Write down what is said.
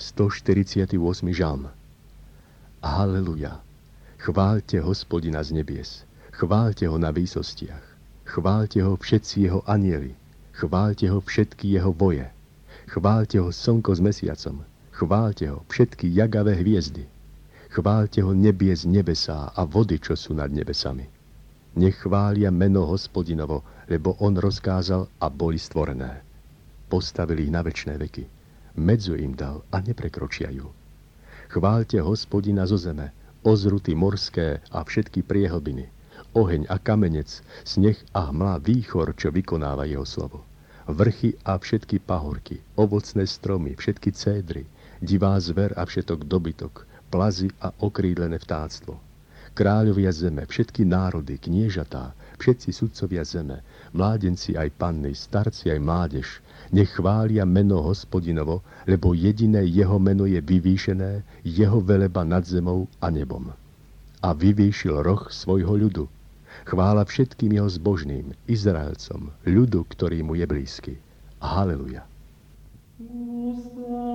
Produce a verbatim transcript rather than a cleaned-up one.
stoštyridsiaty ôsmy žalm. Haleluja. Chváľte Hospodina z nebies. Chváľte ho na výsostiach. Chváľte ho všetci jeho anjeli. Chváľte ho všetky jeho voje. Chváľte ho slnko s mesiacom. Chváľte ho všetky jagavé hviezdy. Chváľte ho nebie z nebesá a vody, čo sú nad nebesami. Nech chvália meno Hospodinovo, lebo on rozkázal a boli stvorené. Postavili ich na večné veky. Medzu im dal a neprekročia ju. Chváľte Hospodina zo zeme, ozruty morské a všetky priehlbiny, oheň a kamenec, sneh a hmla, výchor, čo vykonáva jeho slovo. Vrchy a všetky pahorky, ovocné stromy, všetky cédry, divá zver a všetok dobytok, plazy a okrídlené vtáctvo. Kráľovia zeme, všetky národy, kniežatá, všetci sudcovia zeme, mládenci aj panny, starci aj mládež, nech chvália meno Hospodinovo, lebo jediné jeho meno je vyvýšené, jeho veleba nad zemou a nebom. A vyvýšil roh svojho ľudu. Chvála všetkým jeho zbožným, Izraelcom, ľudu, ktorý mu je blízky. Haleluja.